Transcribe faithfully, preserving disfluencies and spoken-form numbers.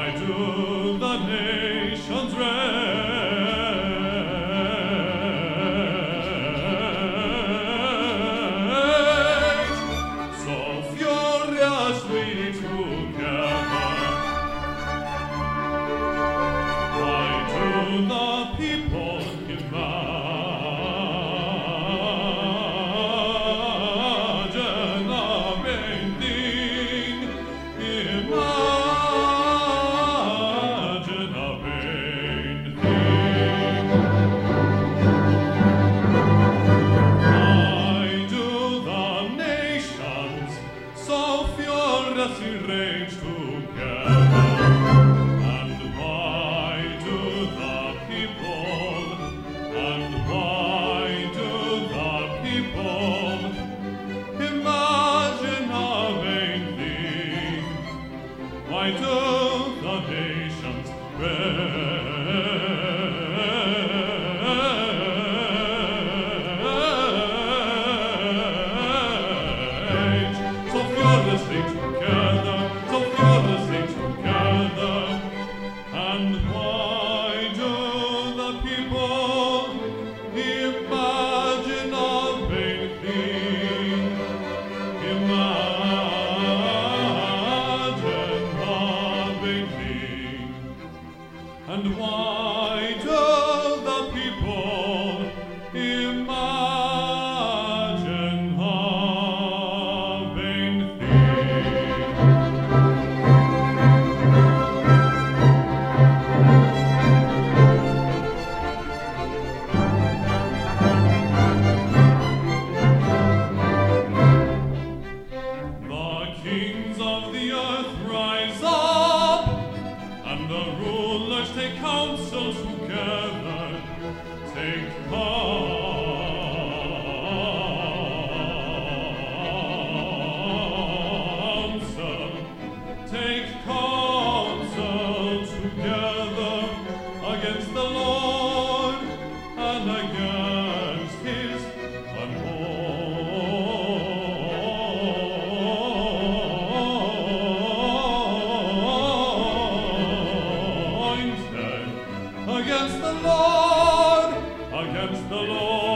do the nations rage so furiously together? Why do the people imagine a vain thing? Imagine a vain thing. Why do the nations so furiously rage together? And why do the people, and why do the people imagine a vain thing? Why do the nations rage so furiously together, so furiously together? And why do the people imagine a vain thing? Imagine a vain thing. And why do the people imagine a vain thing? The kings of the earth rise up, and the rulers take counsel together, take counsel, take counsel together against the Lord and against his anointed, against the Lord, against the Lord.